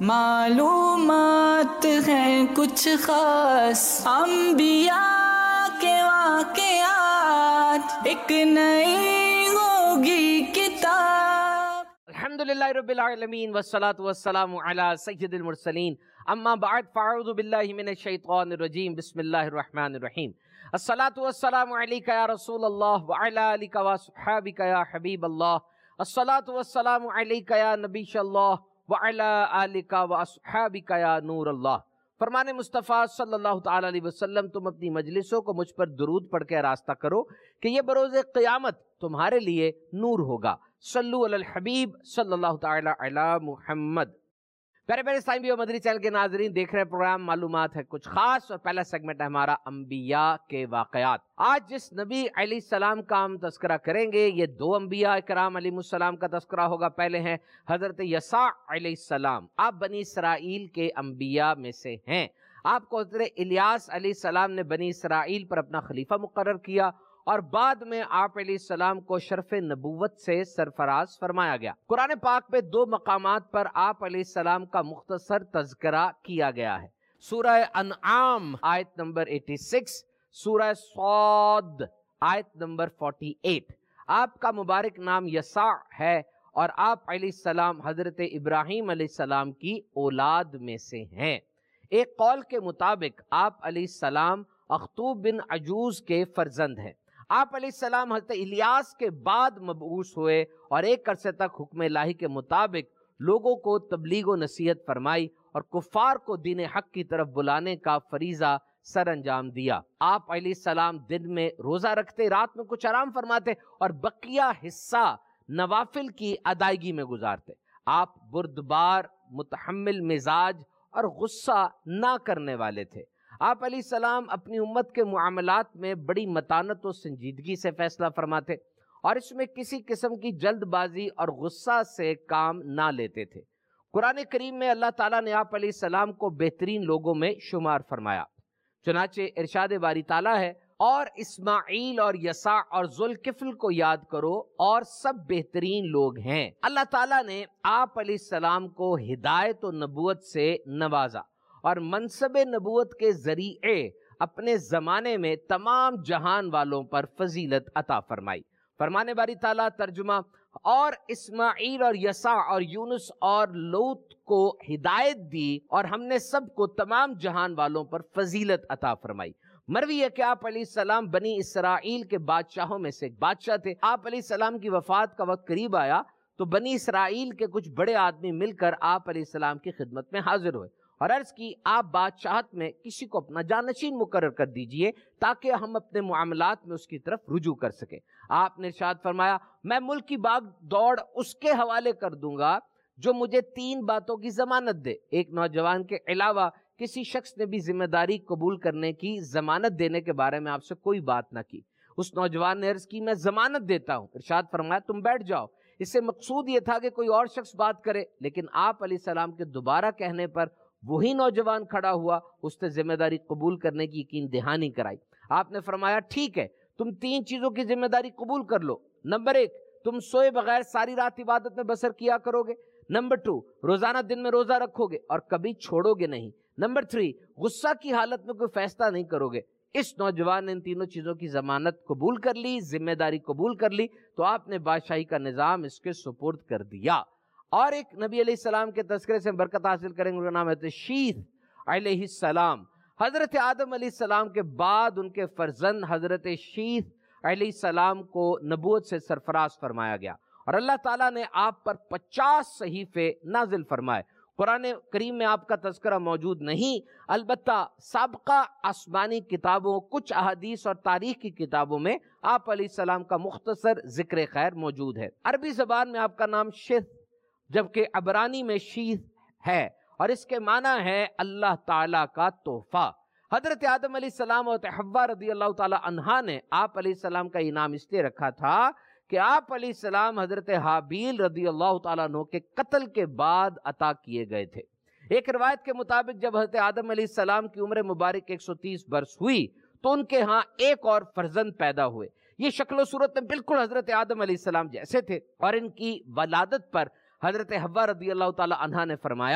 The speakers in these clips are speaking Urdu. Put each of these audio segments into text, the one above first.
معلومات ہیں کچھ خاص انبیاء کے واقعات، ایک نئی ہوگی کتاب۔ الحمدللہ رب العالمین والصلاة والسلام علی سید المرسلین، اما بعد فاعوذ باللہ من الشیطان الرجیم، بسم اللہ الرحمن الرحیم۔ الصلاة والسلام علیک یا رسول اللہ وعلی آلک واصحابک یا حبیب اللہ، الصلاة والسلام علیک یا نبی اللہ وعلی آلک واصحابک یا نور اللہ۔ فرمان مصطفیٰ صلی اللہ تعالی علیہ وسلم، تم اپنی مجلسوں کو مجھ پر درود پڑھ کے راستہ کرو کہ یہ بروز قیامت تمہارے لیے نور ہوگا۔ صلو علی الحبیب صلی اللہ تعالی علی محمد۔ پیارے پیارے اسلامی بھائیو، مدنی چینل کے ناظرین، دیکھ رہے پروگرام معلومات ہے کچھ خاص، اور پہلا سیگمنٹ ہے ہمارا انبیاء کے واقعات۔ آج جس نبی علیہ السلام کا ہم تذکرہ کریں گے، یہ دو انبیاء کرام علیہ السلام کا تذکرہ ہوگا۔ پہلے ہیں حضرت یسع علیہ السلام، آپ بنی اسرائیل کے انبیاء میں سے ہیں۔ آپ کو حضرت الیاس علیہ السلام نے بنی اسرائیل پر اپنا خلیفہ مقرر کیا، اور بعد میں آپ علیہ السلام کو شرف نبوت سے سرفراز فرمایا گیا۔ قرآن پاک پہ دو مقامات پر آپ علیہ السلام کا مختصر تذکرہ کیا گیا ہے۔ سورہ انعام آیت نمبر 86، سورہ صاد آیت نمبر 48۔ آپ کا مبارک نام یسع ہے، اور آپ علیہ السلام حضرت ابراہیم علیہ السلام کی اولاد میں سے ہیں۔ ایک قول کے مطابق آپ علیہ السلام اخطوب بن عجوز کے فرزند ہیں۔ آپ علیہ السلام حضرت الیاس کے بعد مبعوث ہوئے، اور ایک عرصے تک حکم الہی کے مطابق لوگوں کو تبلیغ و نصیحت فرمائی، اور کفار کو دین حق کی طرف بلانے کا فریضہ سر انجام دیا۔ آپ علیہ السلام دن میں روزہ رکھتے، رات میں کچھ آرام فرماتے، اور بقیہ حصہ نوافل کی ادائیگی میں گزارتے۔ آپ بردبار، متحمل مزاج اور غصہ نہ کرنے والے تھے۔ آپ علیہ السلام اپنی امت کے معاملات میں بڑی متانت و سنجیدگی سے فیصلہ فرماتے، اور اس میں کسی قسم کی جلد بازی اور غصہ سے کام نہ لیتے تھے۔ قرآن کریم میں اللہ تعالیٰ نے آپ علیہ السلام کو بہترین لوگوں میں شمار فرمایا۔ چنانچہ ارشاد باری تعالیٰ ہے، اور اسماعیل اور یسع اور ذوالکفل کو یاد کرو، اور سب بہترین لوگ ہیں۔ اللہ تعالیٰ نے آپ علیہ السلام کو ہدایت و نبوت سے نوازا، اور منصب نبوت کے ذریعے اپنے زمانے میں تمام جہان والوں پر فضیلت عطا فرمائی۔ فرمان باری تعالیٰ ترجمہ، اور اسماعیل اور یسع اور یونس اور لوط کو ہدایت دی، اور ہم نے سب کو تمام جہان والوں پر فضیلت عطا فرمائی۔ مروی ہے کہ آپ علیہ السلام بنی اسرائیل کے بادشاہوں میں سے ایک بادشاہ تھے۔ آپ علیہ السلام کی وفات کا وقت قریب آیا تو بنی اسرائیل کے کچھ بڑے آدمی مل کر آپ علیہ السلام کی خدمت میں حاضر ہوئے، اور عرض کی، آپ بادشاہت میں کسی کو اپنا جانشین مقرر کر دیجئے تاکہ ہم اپنے معاملات میں اس کی طرف رجوع کر سکیں۔ آپ نے ارشاد فرمایا، میں ملک کی باغ دوڑ اس کے حوالے کر دوں گا جو مجھے 3 باتوں کی ضمانت دے۔ ایک نوجوان کے علاوہ کسی شخص نے بھی ذمہ داری قبول کرنے کی ضمانت دینے کے بارے میں آپ سے کوئی بات نہ کی۔ اس نوجوان نے عرض کی، میں ضمانت دیتا ہوں۔ ارشاد فرمایا، تم بیٹھ جاؤ۔ اس سے مقصود یہ تھا کہ کوئی اور شخص بات کرے، لیکن آپ علیہ السلام کے دوبارہ کہنے پر وہی نوجوان کھڑا ہوا، اس نے ذمہ داری قبول کرنے کی یقین دہانی کرائی۔ آپ نے فرمایا، ٹھیک ہے، تم 3 چیزوں کی ذمہ داری قبول کر لو۔ نمبر 1، تم سوئے بغیر ساری رات عبادت میں بسر کیا کرو گے۔ نمبر 2، روزانہ دن میں روزہ رکھو گے اور کبھی چھوڑو گے نہیں۔ نمبر 3، غصہ کی حالت میں کوئی فیصلہ نہیں کرو گے۔ اس نوجوان نے ان تینوں چیزوں کی ضمانت قبول کر لی، ذمہ داری قبول کر لی، تو آپ نے بادشاہی کا نظام اس کے سپرد کر دیا۔ اور ایک نبی علیہ السلام کے تذکرے سے برکت حاصل کریں گے، ان کا نام ہے شیث علیہ السلام۔ حضرت آدم علیہ السلام کے بعد ان کے فرزند حضرت شیث علیہ السلام کو نبوت سے سرفراز فرمایا گیا، اور اللہ تعالیٰ نے آپ پر 50 صحیفے نازل فرمائے۔ قرآن کریم میں آپ کا تذکرہ موجود نہیں، البتہ سابقہ آسمانی کتابوں، کچھ احادیث اور تاریخ کی کتابوں میں آپ علیہ السلام کا مختصر ذکر خیر موجود ہے۔ عربی زبان میں آپ کا نام شیث، جبکہ عبرانی میں شیث ہے، اور اس کے معنی ہے اللہ تعالیٰ کا تحفہ۔ حضرت آدم علیہ السلام اور حوا رضی اللہ تعالیٰ عنہا نے آپ علیہ السلام کا انعام اس لیے رکھا تھا کہ آپ علیہ السلام حضرت حابیل رضی اللہ تعالیٰ عنہ کے قتل کے بعد عطا کیے گئے تھے۔ ایک روایت کے مطابق جب حضرت آدم علیہ السلام کی عمر مبارک 130 برس ہوئی تو ان کے ہاں ایک اور فرزند پیدا ہوئے۔ یہ شکل و صورت میں بالکل حضرت آدم علیہ السلام جیسے تھے، اور ان کی ولادت پر حضرت حوا رضی اللہ تعالی عنہا نے فرمایا،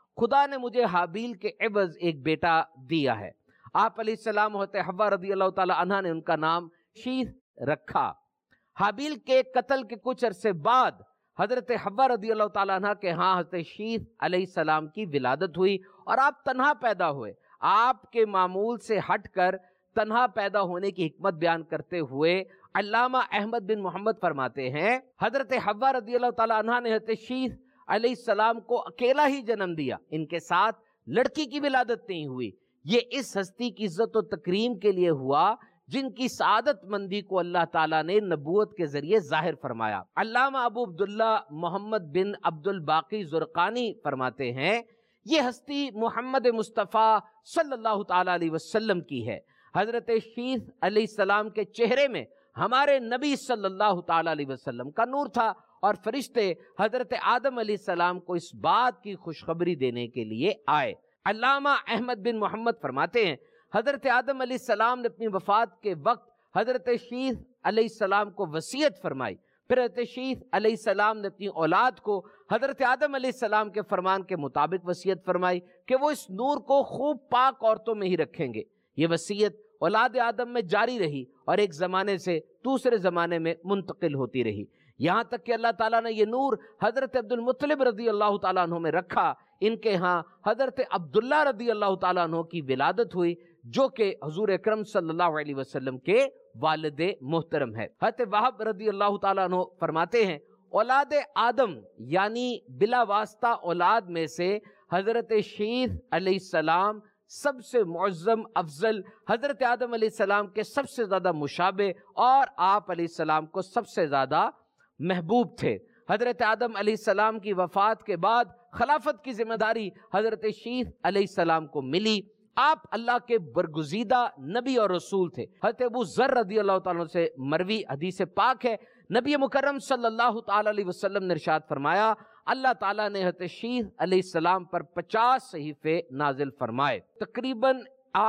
خدا نے مجھے حابیل کے عوض ایک بیٹا دیا ہے۔ آپ علیہ السلام ہوتے حوا رضی اللہ تعالی عنہ نے ان کا نام شیث رکھا۔ حابیل کے قتل کے کچھ عرصے بعد حضرت حوا رضی اللہ تعالیٰ عنہ کے ہاں حضرت شیث علیہ السلام کی ولادت ہوئی اور آپ تنہا پیدا ہوئے۔ آپ کے معمول سے ہٹ کر تنہا پیدا ہونے کی حکمت بیان کرتے ہوئے علامہ احمد بن محمد فرماتے ہیں حضرت حوا رضی اللہ تعالیٰ عنہ نے حضرت شیث علیہ السلام کو اکیلا ہی جنم دیا، ان کے ساتھ لڑکی کی ولادت نہیں ہوئی۔ یہ اس ہستی کی عزت و تکریم کے لیے ہوا جن کی سعادت مندی کو اللہ تعالیٰ نے نبوت کے ذریعے ظاہر فرمایا۔ علامہ ابو عبداللہ محمد بن عبد الباقی زرقانی فرماتے ہیں یہ ہستی محمد مصطفیٰ صلی اللہ تعالیٰ علیہ وسلم کی ہے۔ حضرت شیث علیہ السلام کے چہرے میں ہمارے نبی صلی اللہ تعالیٰ علیہ وسلم کا نور تھا، اور فرشتے حضرت آدم علیہ السلام کو اس بات کی خوشخبری دینے کے لیے آئے۔ علامہ احمد بن محمد فرماتے ہیں حضرت آدم علیہ السلام نے اپنی وفات کے وقت حضرت شیث علیہ السلام کو وصیت فرمائی، پھر حضرت شیث علیہ السلام نے اپنی اولاد کو حضرت آدم علیہ السلام کے فرمان کے مطابق وصیت فرمائی کہ وہ اس نور کو خوب پاک عورتوں میں ہی رکھیں گے۔ یہ وصیت اولاد آدم میں جاری رہی اور ایک زمانے سے دوسرے زمانے میں منتقل ہوتی رہی، یہاں تک کہ اللہ تعالیٰ نے یہ نور حضرت عبد المطلب رضی اللہ تعالیٰ عنہ میں رکھا۔ ان کے ہاں حضرت عبداللہ رضی اللہ تعالیٰ عنہ کی ولادت ہوئی جو کہ حضور اکرم صلی اللہ علیہ وسلم کے والد محترم ہے۔ حضرت وہب رضی اللہ تعالیٰ عنہ فرماتے ہیں اولاد آدم یعنی بلا واسطہ اولاد میں سے حضرت شیث علیہ السلام سب سے معظم افضل، حضرت آدم علیہ السلام کے سب سے زیادہ مشابہ، اور آپ علیہ السلام کو سب سے زیادہ محبوب تھے۔ حضرت آدم علیہ السلام کی وفات کے بعد خلافت کی ذمہ داری حضرت شیث علیہ السلام کو ملی۔ آپ اللہ کے برگزیدہ نبی اور رسول تھے۔ حضرت ابو ذر رضی اللہ تعالیٰ عنہ سے مروی حدیث پاک ہے، نبی مکرم صلی اللہ تعالیٰ علیہ وسلم نے ارشاد فرمایا اللہ تعالیٰ نے حضرت شیث علیہ السلام پر 50 صحیفے نازل فرمائے۔ تقریباً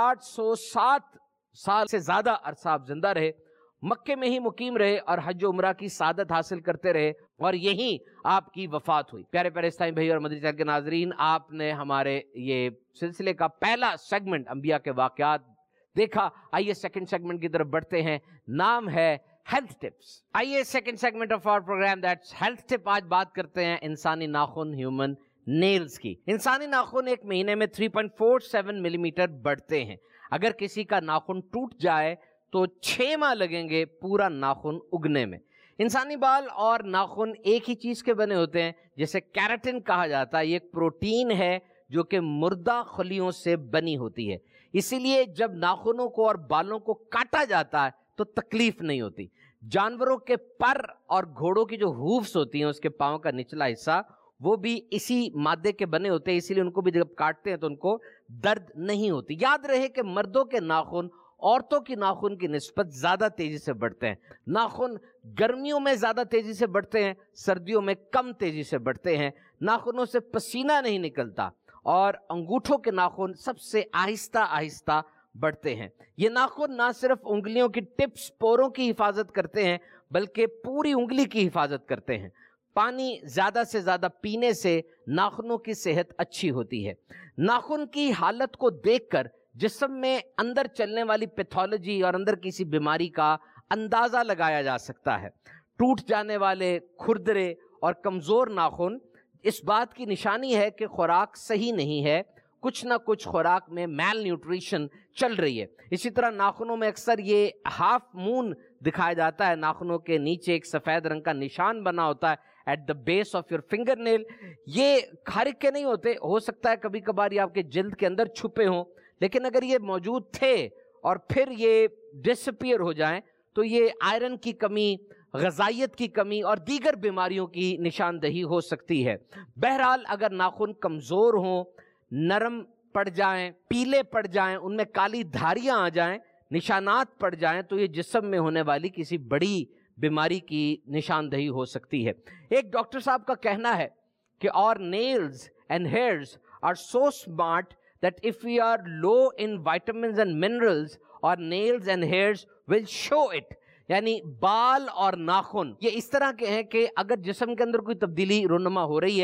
807 سال سے زیادہ عرصہ آپ زندہ رہے، مکے میں ہی مقیم رہے اور حج و عمرہ کی سعادت حاصل کرتے رہے، اور یہیں آپ کی وفات ہوئی۔ پیارے پیارے اسلامی بھائی اور مدنی چینل کے ناظرین، آپ نے ہمارے یہ سلسلے کا پہلا سیگمنٹ انبیاء کے واقعات دیکھا۔ آئیے سیکنڈ سیگمنٹ کی طرف بڑھتے ہیں، نام ہے ہیلتھ ٹپس۔ آئیے second segment of our program that's health tip, آج بات کرتے ہیں انسانی ناخن، ہیومن نیلز کی۔ انسانی ناخن ایک مہینے میں 3.47 ملی میٹر بڑھتے ہیں۔ اگر کسی کا ناخن ٹوٹ جائے تو 6 ماہ لگیں گے پورا ناخن اگنے میں۔ انسانی بال اور ناخن ایک ہی چیز کے بنے ہوتے ہیں جسے کیراٹن کہا جاتا ہے۔ یہ ایک پروٹین ہے جو کہ مردہ خلیوں سے بنی ہوتی ہے، اسی لیے جب ناخنوں کو اور بالوں کو کاٹا جاتا ہے تو تکلیف نہیں ہوتی۔ جانوروں کے پر اور گھوڑوں کی جو ہوفز ہوتی ہیں، اس کے پاؤں کا نچلا حصہ، وہ بھی اسی مادے کے بنے ہوتے ہیں، اسی لیے ان کو بھی جب کاٹتے ہیں تو ان کو درد نہیں ہوتی۔ یاد رہے کہ مردوں کے ناخن عورتوں کی ناخن کی نسبت زیادہ تیزی سے بڑھتے ہیں۔ ناخن گرمیوں میں زیادہ تیزی سے بڑھتے ہیں، سردیوں میں کم تیزی سے بڑھتے ہیں۔ ناخنوں سے پسینہ نہیں نکلتا، اور انگوٹھوں کے ناخن سب سے آہستہ آہستہ بڑھتے ہیں۔ یہ ناخن نہ صرف انگلیوں کی ٹپس پوروں کی حفاظت کرتے ہیں بلکہ پوری انگلی کی حفاظت کرتے ہیں۔ پانی زیادہ سے زیادہ پینے سے ناخنوں کی صحت اچھی ہوتی ہے۔ ناخن کی حالت کو دیکھ کر جسم میں اندر چلنے والی پیتھولوجی اور اندر کسی بیماری کا اندازہ لگایا جا سکتا ہے۔ ٹوٹ جانے والے کھردرے اور کمزور ناخن اس بات کی نشانی ہے کہ خوراک صحیح نہیں ہے، کچھ نہ کچھ خوراک میں میل نیوٹریشن چل رہی ہے۔ اسی طرح ناخنوں میں اکثر یہ ہاف مون دکھایا جاتا ہے، ناخنوں کے نیچے ایک سفید رنگ کا نشان بنا ہوتا ہے at the base of your fingernail. یہ ہر ایک کے نہیں ہوتے، ہو سکتا ہے کبھی کبھار یہ آپ کے جلد کے اندر چھپے ہوں، لیکن اگر یہ موجود تھے اور پھر یہ ڈسپیئر ہو جائیں تو یہ آئرن کی کمی، غذائیت کی کمی اور دیگر بیماریوں کی نشاندہی ہو سکتی ہے۔ بہرحال اگر ناخن کمزور ہوں، نرم پڑ جائیں، پیلے پڑ جائیں، ان میں کالی دھاریاں آ جائیں، نشانات پڑ جائیں، تو یہ جسم میں ہونے والی کسی بڑی بیماری کی نشاندہی ہو سکتی ہے۔ ایک ڈاکٹر صاحب کا کہنا ہے کہ our nails and hairs are so smart that if we are low in vitamins and minerals, our nails and hairs will show it۔ یعنی بال اور ناخن یہ اس طرح کے ہیں کہ اگر جسم کے اندر کوئی تبدیلی رونما ہو رہی ہے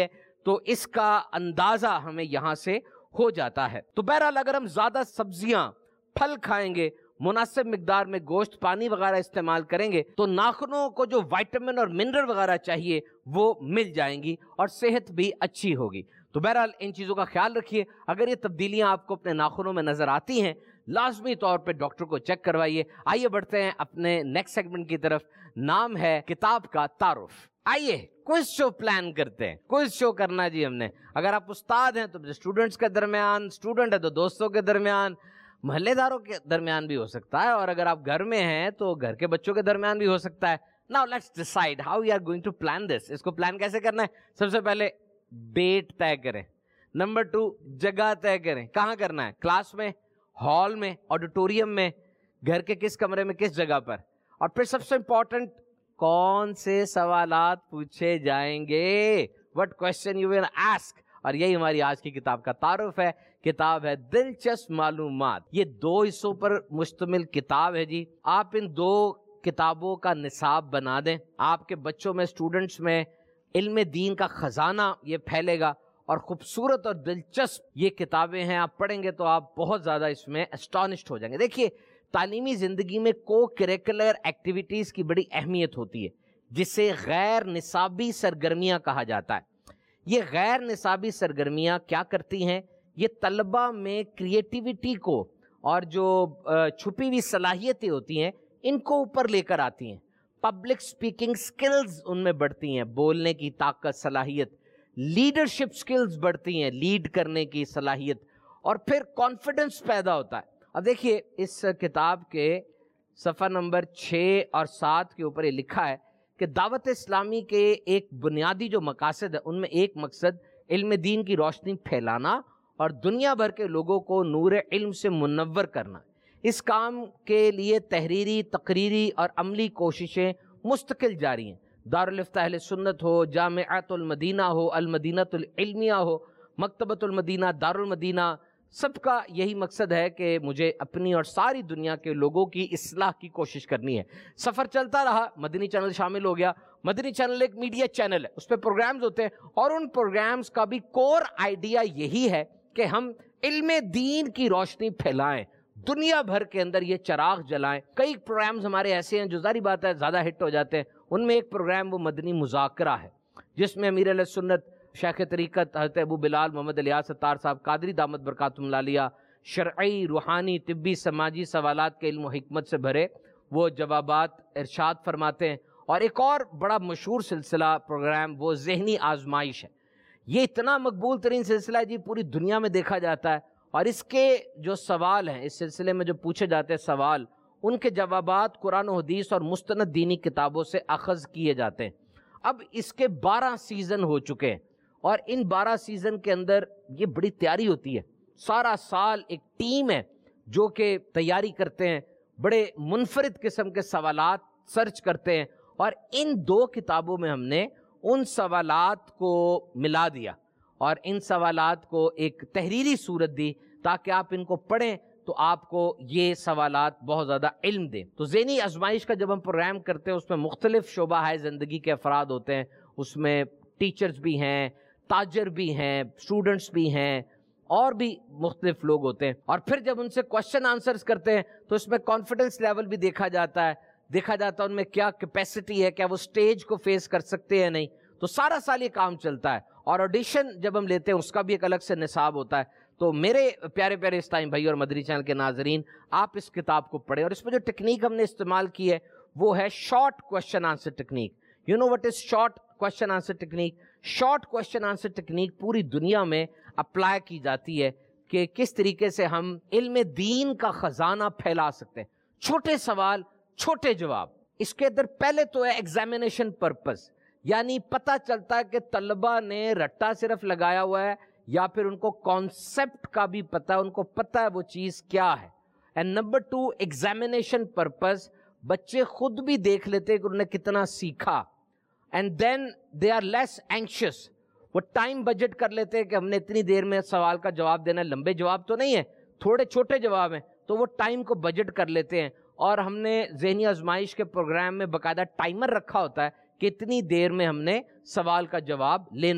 تو اس کا اندازہ ہمیں یہاں سے ہو جاتا ہے۔ تو بہرحال اگر ہم زیادہ سبزیاں پھل کھائیں گے، مناسب مقدار میں گوشت پانی وغیرہ استعمال کریں گے تو ناخنوں کو جو وائٹامن اور منرل وغیرہ چاہیے وہ مل جائیں گی اور صحت بھی اچھی ہوگی۔ تو بہرحال ان چیزوں کا خیال رکھیے۔ اگر یہ تبدیلیاں آپ کو اپنے ناخنوں میں نظر آتی ہیں لازمی طور پہ ڈاکٹر کو چیک کروائیے۔ آئیے بڑھتے ہیں اپنے نیکسٹ سیگمنٹ کی طرف، نام ہے کتاب کا تعارف۔ آئیے کوئز شو پلان کرتے ہیں، کوئز شو کرنا جی ہم نے۔ اگر آپ استاد ہیں تو اسٹوڈنٹس کے درمیان، اسٹوڈنٹ ہے تو دوستوں کے درمیان، محلے داروں کے درمیان بھی ہو سکتا ہے، اور اگر آپ گھر میں ہیں تو گھر کے بچوں کے درمیان بھی ہو سکتا ہے۔ Now let's decide how we are going to plan this۔ اس کو پلان کیسے کرنا ہے؟ سب سے پہلے ڈیٹ طے کریں، نمبر 2 جگہ طے کریں، کہاں کرنا ہے، کلاس میں، ہال میں، آڈیٹوریم میں، گھر کے کس کمرے میں، کس جگہ پر، اور پھر سب سے امپورٹنٹ کون سے سوالات پوچھے جائیں گے، what question you will ask۔ اور یہی ہماری آج کی کتاب کا تعارف ہے۔ کتاب ہے دلچسپ معلومات۔ یہ 2 حصوں پر مشتمل کتاب ہے جی۔ آپ ان 2 کتابوں کا نصاب بنا دیں، آپ کے بچوں میں، اسٹوڈنٹس میں علم دین کا خزانہ یہ پھیلے گا، اور خوبصورت اور دلچسپ یہ کتابیں ہیں۔ آپ پڑھیں گے تو آپ بہت زیادہ اس میں اسٹانشڈ ہو جائیں گے۔ دیکھیے تعلیمی زندگی میں کو کریکولر ایکٹیویٹیز کی بڑی اہمیت ہوتی ہے، جسے غیر نصابی سرگرمیاں کہا جاتا ہے۔ یہ غیر نصابی سرگرمیاں کیا کرتی ہیں؟ یہ طلبہ میں کریٹیوٹی کو اور جو چھپی ہوئی صلاحیتیں ہوتی ہیں ان کو اوپر لے کر آتی ہیں۔ پبلک سپیکنگ سکلز ان میں بڑھتی ہیں، بولنے کی طاقت، صلاحیت، لیڈرشپ سکلز بڑھتی ہیں، لیڈ کرنے کی صلاحیت، اور پھر کانفیڈنس پیدا ہوتا ہے۔ اب دیکھیے اس کتاب کے صفحہ نمبر 6 اور 7 کے اوپر یہ لکھا ہے کہ دعوت اسلامی کے ایک بنیادی جو مقاصد ہے ان میں ایک مقصد علم دین کی روشنی پھیلانا اور دنیا بھر کے لوگوں کو نور علم سے منور کرنا۔ اس کام کے لیے تحریری، تقریری اور عملی کوششیں مستقل جاری ہیں۔ دارالفتہ اہل سنت ہو، جامعۃ المدینہ ہو، المدینۃ العلمیہ ہو، مکتبۃ المدینہ، دارالمدینہ، سب کا یہی مقصد ہے کہ مجھے اپنی اور ساری دنیا کے لوگوں کی اصلاح کی کوشش کرنی ہے۔ سفر چلتا رہا، مدنی چینل شامل ہو گیا۔ مدنی چینل ایک میڈیا چینل ہے، اس پہ پروگرامز ہوتے ہیں، اور ان پروگرامز کا بھی کور آئیڈیا یہی ہے کہ ہم علم دین کی روشنی پھیلائیں، دنیا بھر کے اندر یہ چراغ جلائیں۔ کئی پروگرامز ہمارے ایسے ہیں جو ظاہری بات ہے زیادہ ہٹ ہو جاتے ہیں۔ ان میں ایک پروگرام وہ مدنی مذاکرہ ہے، جس میں امیر علیہ سنت شیخ طریقت حضرت ابو بلال محمد الیاس ستار صاحب قادری دامت برکاتہم العالیہ شرعی، روحانی، طبی، سماجی سوالات کے علم و حکمت سے بھرے وہ جوابات ارشاد فرماتے ہیں۔ اور ایک اور بڑا مشہور سلسلہ پروگرام وہ ذہنی آزمائش ہے۔ یہ اتنا مقبول ترین سلسلہ ہے جی، پوری دنیا میں دیکھا جاتا ہے، اور اس کے جو سوال ہیں اس سلسلے میں جو پوچھے جاتے ہیں سوال، ان کے جوابات قرآن و حدیث اور مستند دینی کتابوں سے اخذ کیے جاتے ہیں۔ اب اس کے 12 سیزن ہو چکے ہیں، اور ان 12 سیزن کے اندر یہ بڑی تیاری ہوتی ہے۔ سارا سال ایک ٹیم ہے جو کہ تیاری کرتے ہیں، بڑے منفرد قسم کے سوالات سرچ کرتے ہیں، اور ان 2 کتابوں میں ہم نے ان سوالات کو ملا دیا اور ان سوالات کو ایک تحریری صورت دی تاکہ آپ ان کو پڑھیں تو آپ کو یہ سوالات بہت زیادہ علم دیں۔ تو ذہنی آزمائش کا جب ہم پروگرام کرتے ہیں اس میں مختلف شعبہ ہے زندگی کے افراد ہوتے ہیں، اس میں ٹیچرز بھی ہیں، تاجر بھی ہیں، اسٹوڈنٹس بھی ہیں، اور بھی مختلف لوگ ہوتے ہیں، اور پھر جب ان سے کوشچن آنسرز کرتے ہیں تو اس میں کانفیڈنس لیول بھی دیکھا جاتا ہے ان میں کیا کیپیسٹی ہے، کیا وہ سٹیج کو فیس کر سکتے ہیں نہیں۔ تو سارا سال یہ کام چلتا ہے، اور آڈیشن جب ہم لیتے ہیں اس کا بھی ایک الگ سے نصاب ہوتا ہے۔ تو میرے پیارے پیارے اسلامی بھائی اور مدنی چینل کے ناظرین، آپ اس کتاب کو پڑھیں، اور اس میں جو ٹیکنیک ہم نے استعمال کی ہے وہ ہے short question answer technique. You know what is short question answer technique? Short question answer technique پوری دنیا میں اپلائی کی جاتی ہے کہ کس طریقے سے ہم علم دین کا خزانہ پھیلا سکتے ہیں۔ چھوٹے سوال، چھوٹے جواب۔ اس کے اندر پہلے تو ہے ایگزامینیشن پرپز، یعنی پتہ چلتا ہے کہ طلبہ نے رٹا صرف لگایا ہوا ہے یا پھر ان کو کانسیپٹ کا بھی پتہ ہے، ان کو پتہ ہے وہ چیز کیا ہے۔ اینڈ نمبر 2 ایگزامینیشن پرپز، بچے خود بھی دیکھ لیتے ہیں کہ انہوں نے کتنا سیکھا، and then they are less anxious. وہ ٹائم بجٹ کر لیتے ہیں کہ ہم نے اتنی دیر میں سوال کا جواب دینا ہے، لمبے جواب تو نہیں ہے، تھوڑے چھوٹے جواب ہیں، تو وہ ٹائم کو بجٹ کر لیتے ہیں۔ اور ہم نے ذہنی آزمائش کے پروگرام میں باقاعدہ ٹائمر رکھا ہوتا ہے کہ اتنی دیر میں ہم نے سوال کا جواب لینا ہے۔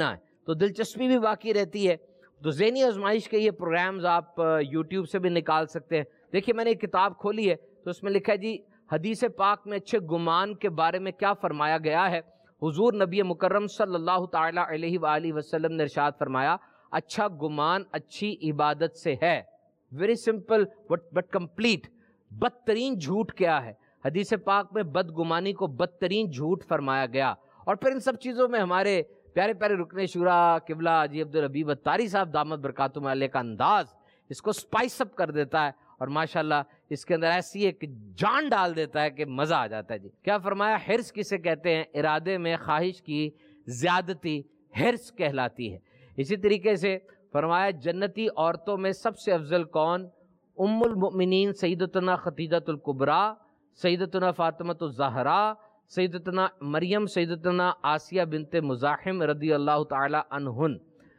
تو دلچسپی بھی باقی رہتی ہے. تو ذہنی آزمائش کے یہ پروگرامز آپ یوٹیوب سے بھی نکال سکتے ہیں. دیکھیے میں نے ایک کتاب کھولی ہے تو اس میں لکھا ہے جی حدیث پاک میں اچھے گمان کے بارے میں کیا فرمایا گیا ہے. حضور نبی مکرم صلی اللہ تعالیٰ علیہ وآلہ وسلم نے ارشاد فرمایا اچھا گمان اچھی عبادت سے ہے. Very simple but complete. بدترین جھوٹ کیا ہے؟ حدیث پاک میں بدگمانی کو بدترین جھوٹ فرمایا گیا. اور پھر ان سب چیزوں میں ہمارے پیارے پیارے رکن شورا قبلہ حاجی عبدالحبیب اتاری صاحب دامت برکاتہم علیہ کا انداز اس کو سپائس اپ کر دیتا ہے اور ماشاءاللہ اس کے اندر ایسی ایک جان ڈال دیتا ہے کہ مزہ آ جاتا ہے. جی کیا فرمایا؟ حرص کسے کہتے ہیں؟ ارادے میں خواہش کی زیادتی حرص کہلاتی ہے. اسی طریقے سے فرمایا جنتی عورتوں میں سب سے افضل کون؟ ام المؤمنین سیدتنا خدیجۃ الکبریٰ، سیدتنا فاطمۃ الزہراء، سیدتنا مریم، سیدتنا آسیہ بنت مزاحم رضی اللہ تعالی عنہن.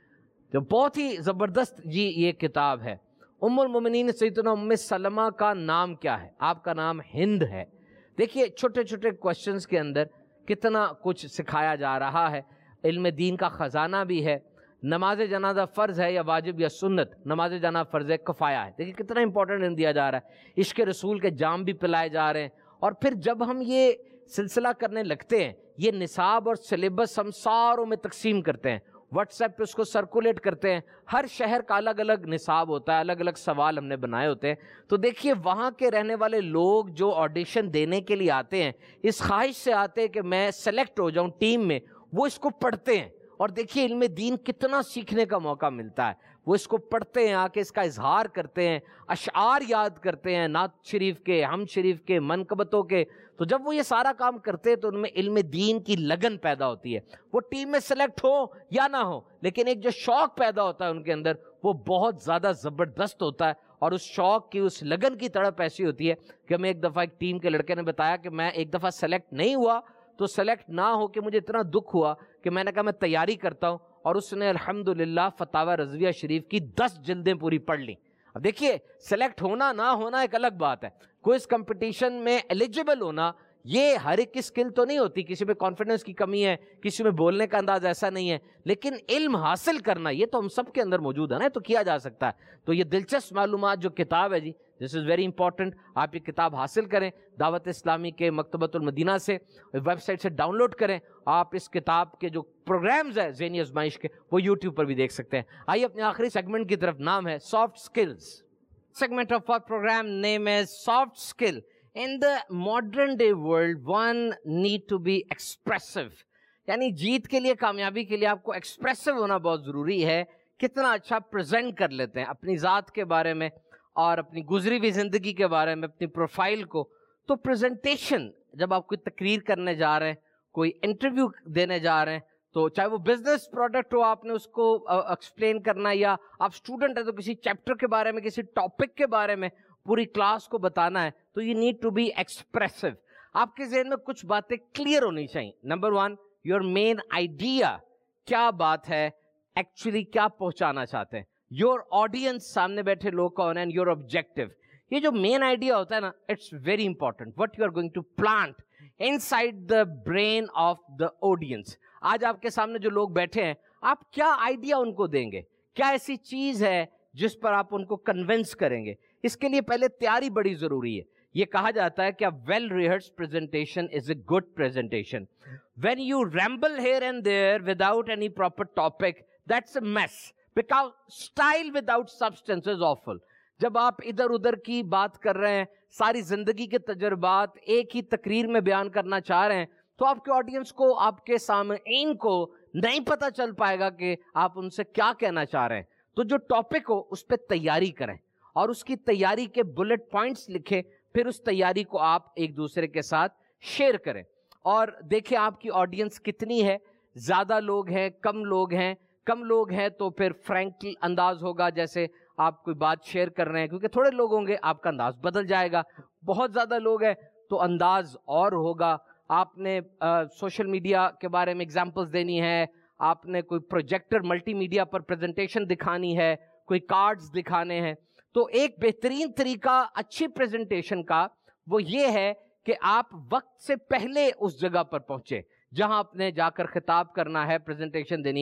جو بہت ہی زبردست جی یہ کتاب ہے. ام المؤمنین سیدتنا ام سلمہ کا نام کیا ہے؟ آپ کا نام ہند ہے. دیکھیے چھوٹے چھوٹے کوشچنز کے اندر کتنا کچھ سکھایا جا رہا ہے. علم دین کا خزانہ بھی ہے. نماز جنازہ فرض ہے یا واجب یا سنت؟ نماز جنازہ فرض ہے، کفایہ ہے. دیکھیے کتنا امپورٹنٹ علم دیا جا رہا ہے. عشق رسول کے جام بھی پلائے جا رہے ہیں. اور پھر جب ہم یہ سلسلہ کرنے لگتے ہیں، یہ نصاب اور سلیبس ہم ساروں میں تقسیم کرتے ہیں، واٹس ایپ پہ اس کو سرکولیٹ کرتے ہیں. ہر شہر کا الگ الگ نصاب ہوتا ہے، الگ الگ سوال ہم نے بنائے ہوتے ہیں. تو دیکھیے وہاں کے رہنے والے لوگ جو آڈیشن دینے کے لیے آتے ہیں اس خواہش سے آتے ہیں کہ میں سلیکٹ ہو جاؤں ٹیم میں، وہ اس کو پڑھتے ہیں. اور دیکھیے علم دین کتنا سیکھنے کا موقع ملتا ہے. وہ اس کو پڑھتے ہیں، آ کے اس کا اظہار کرتے ہیں، اشعار یاد کرتے ہیں، نعت شریف کے، حمد شریف کے، منقبتوں کے. تو جب وہ یہ سارا کام کرتے ہیں تو ان میں علم دین کی لگن پیدا ہوتی ہے. وہ ٹیم میں سلیکٹ ہو یا نہ ہو، لیکن ایک جو شوق پیدا ہوتا ہے ان کے اندر وہ بہت زیادہ زبردست ہوتا ہے. اور اس شوق کی، اس لگن کی تڑپ ایسی ہوتی ہے کہ ہمیں ایک دفعہ ایک ٹیم کے لڑکے نے بتایا کہ میں ایک دفعہ سلیکٹ نہیں ہوا تو سلیکٹ نہ ہو کے مجھے اتنا دکھ ہوا کہ میں نے کہا میں تیاری کرتا ہوں. اور اس نے الحمدللہ فتاوی رضویہ شریف کی 10 جلدیں پوری پڑھ لیں. اب دیکھیے سلیکٹ ہونا نہ ہونا ایک الگ بات ہے. کوئز کمپٹیشن میں ایلیجیبل ہونا یہ ہر ایک کی سکل تو نہیں ہوتی. کسی میں کانفیڈنس کی کمی ہے، کسی میں بولنے کا انداز ایسا نہیں ہے، لیکن علم حاصل کرنا یہ تو ہم سب کے اندر موجود ہے نا، تو کیا جا سکتا ہے. تو یہ دلچسپ معلومات جو کتاب ہے جی، دس از ویری امپورٹنٹ. آپ یہ کتاب حاصل کریں دعوت اسلامی کے مکتبۃ المدینہ سے، ویب سائٹ سے ڈاؤن لوڈ کریں. آپ اس کتاب کے جو پروگرامز ہیں ذہنی آزمائش کے وہ یوٹیوب پر بھی دیکھ سکتے ہیں. آئیے اپنے آخری سیگمنٹ کی طرف. نام ہے soft skills. Segment of our program name is soft skill. In the modern day world, one need to be expressive. یعنی جیت کے لیے، کامیابی کے لیے آپ کو ایکسپریسو ہونا بہت ضروری ہے. کتنا اچھا پریزنٹ کر لیتے ہیں اپنی ذات کے بارے میں اور اپنی گزری ہوئی زندگی کے بارے میں، اپنی پروفائل کو. تو پریزنٹیشن جب آپ کوئی تقریر کرنے جا رہے ہیں، کوئی انٹرویو دینے جا رہے ہیں، تو چاہے وہ بزنس پروڈکٹ ہو، آپ نے اس کو ایکسپلین کرنا، یا آپ اسٹوڈنٹ ہیں تو کسی چیپٹر کے بارے میں، کسی ٹاپک کے بارے میں پوری کلاس کو بتانا ہے، تو you need to be expressive. آپ کے ذہن میں کچھ باتیں کلیئر ہونی چاہیے. نمبر 1، یور مین آئیڈیا. کیا بات ہے، ایکچولی کیا پہنچانا چاہتے ہیں. یور آڈینس، سامنے بیٹھے لوگ کون ہیں، یور آبجیکٹو. یہ جو مین آئیڈیا ہوتا ہے نا، it's very important. What you are going to plant inside the brain of the audience. آج آپ کے سامنے جو لوگ بیٹھے ہیں، آپ کیا آئیڈیا ان کو دیں گے؟ کیا ایسی چیز ہے جس پر آپ ان کو کنونس کریں گے؟ اس کے لیے پہلے تیاری بڑی ضروری ہے. یہ کہا جاتا ہے کہ well rehearsed presentation is a good presentation. When you ramble here and there without any proper topic, that's a mess. Because style without substance is awful. جب آپ ادھر ادھر کی بات کر رہے ہیں، ساری زندگی کے تجربات ایک ہی تقریر میں بیان کرنا چاہ رہے ہیں، تو آپ کے آڈینس کو، آپ کے سامعین کو نہیں پتہ چل پائے گا کہ آپ ان سے کیا کہنا چاہ رہے ہیں. تو جو ٹاپک ہو اس پہ تیاری کریں اور اس کی تیاری کے بلٹ پوائنٹس لکھیں. پھر اس تیاری کو آپ ایک دوسرے کے ساتھ شیئر کریں اور دیکھیں آپ کی آڈینس کتنی ہے. زیادہ لوگ ہیں، کم لوگ ہیں. کم لوگ ہیں تو پھر فرینکل انداز ہوگا، جیسے آپ کوئی بات شیئر کر رہے ہیں. کیونکہ تھوڑے لوگ ہوں گے آپ کا انداز بدل جائے گا. بہت زیادہ لوگ ہیں تو انداز اور ہوگا. آپ نے سوشل میڈیا کے بارے میں اگزامپلس دینی ہے، آپ نے کوئی پروجیکٹر ملٹی میڈیا پر پریزنٹیشن دکھانی ہے، کوئی کارڈز دکھانے ہیں. تو ایک بہترین طریقہ اچھی پریزنٹیشن کا وہ یہ ہے کہ آپ وقت سے پہلے اس جگہ پر پہنچے جہاں آپ نے جا کر خطاب کرنا ہے، پریزنٹیشن دینی ہے.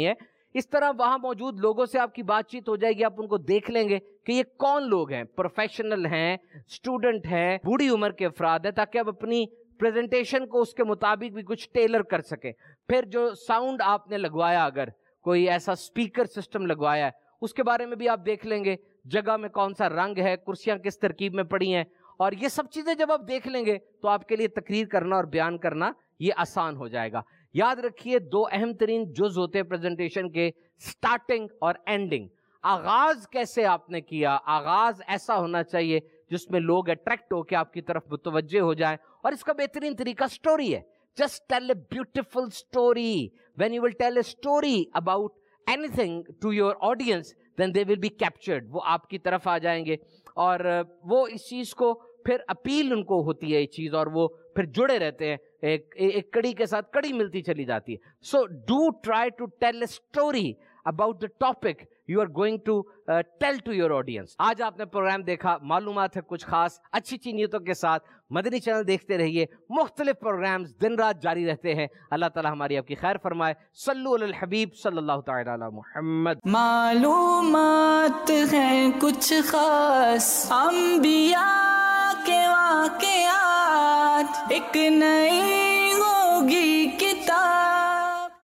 اس طرح وہاں موجود لوگوں سے آپ کی بات چیت ہو جائے گی, آپ ان کو دیکھ لیں گے کہ یہ کون لوگ ہیں, پروفیشنل ہیں, اسٹوڈنٹ ہیں, بوڑھی عمر کے افراد ہیں, تاکہ آپ اپنی پریزنٹیشن کو اس کے مطابق بھی کچھ ٹیلر کر سکیں. پھر جو ساؤنڈ آپ نے لگوایا, اگر کوئی ایسا اسپیکر سسٹم لگوایا ہے, اس کے بارے میں بھی آپ دیکھ لیں گے, جگہ میں کون سا رنگ ہے, کرسیاں کس ترکیب میں پڑی ہیں, اور یہ سب چیزیں جب آپ دیکھ لیں گے تو آپ کے لیے تقریر کرنا اور بیان کرنا یہ آسان ہو جائے گا. یاد رکھیے 2 اہم ترین جز ہوتے ہیں پریزنٹیشن کے, سٹارٹنگ اور اینڈنگ. آغاز کیسے آپ نے کیا, آغاز ایسا ہونا چاہیے جس میں لوگ اٹریکٹ ہو کے آپ کی طرف متوجہ ہو جائیں, اور اس کا بہترین طریقہ سٹوری ہے. Just tell a beautiful story. When you will tell a story about anything to your audience, then they will be captured. وہ آپ کی طرف آ جائیں گے, اور وہ اس چیز کو پھر اپیل ان کو ہوتی ہے یہ چیز, اور وہ پھر جڑے رہتے ہیں, ایک کڑی کے ساتھ کڑی ملتی چلی جاتی ہے. So do try to tell a story about the topic you are going to tell to your audience. آج آپ نے پروگرام دیکھا, معلومات ہے کچھ خاص, اچھی اچھی نیتوں کے ساتھ مدنی چینل دیکھتے رہیے. مختلف پروگرامز دن رات جاری رہتے ہیں. اللہ تعالی ہماری آپ کی خیر فرمائے. صلو علی الحبیب صلی اللہ تعالی علی محمد. معلومات ہیں کچھ خاص انبیاء کے واقعات, ایک نئی ہوگی